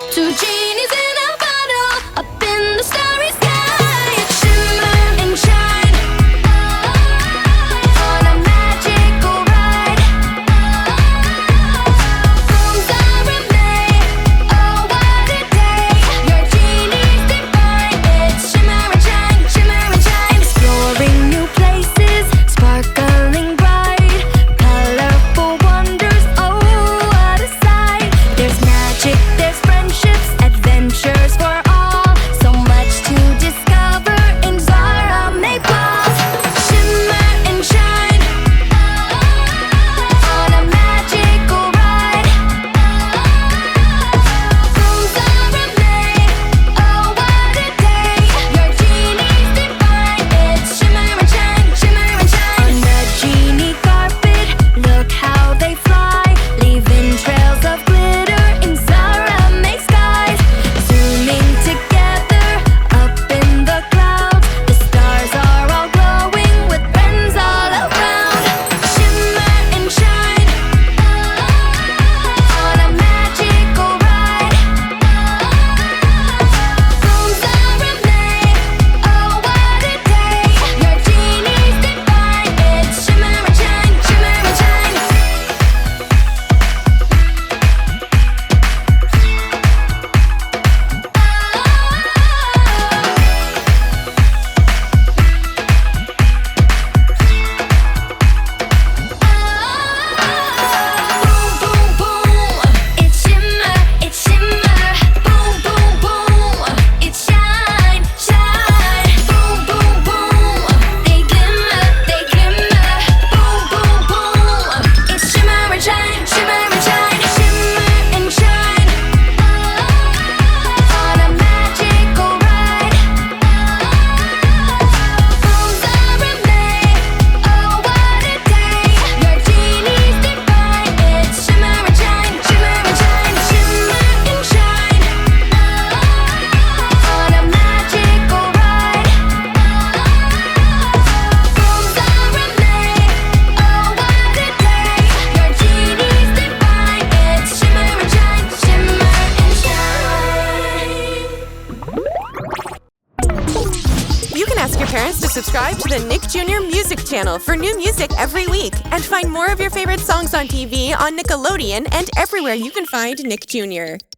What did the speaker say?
Two genies in a bottle, up in the starry sky. Shimmer and shine on a magical ride. Rooms are made, oh what a day. Your genie's divine, it's shimmer and shine, exploring new places, sparkling bright, colorful wonders, oh what a sight. There's magic, there's friendships, adventures for all, so much to discover in Zara Make Walls. Shimmer and shine on a magical ride. Rooms are made, oh what a day. Your genie's divine, it's shimmer and shine. On the genie carpet, look how they fly, leaving trails of glitter in Zara Make skies. Zooming together, up in the clouds, the stars are all glowing with friends all around. Shimmer and shine on a magical ride. Rooms are made, oh what a day. Your genie's divine, it's shimmer and shine. Boom, boom, boom, it's shimmer, boom, boom, boom, it's shine. Boom, boom, boom, they glimmer, boom, boom, boom, it's shimmer and shine. Shimmer and shine on a magical ride. Rooms are made, oh what a day. Your genie's divine, it's shimmer and shine. Shimmer and shine on a magical ride. Rooms are made, oh what a day. Your genie's divine, it's shimmer and shine. You can ask your parents to subscribe to the Nick Jr. Music Channel for new music every week, and find more of your favorite songs on TV on Nickelodeon and everywhere you can find Nick Jr.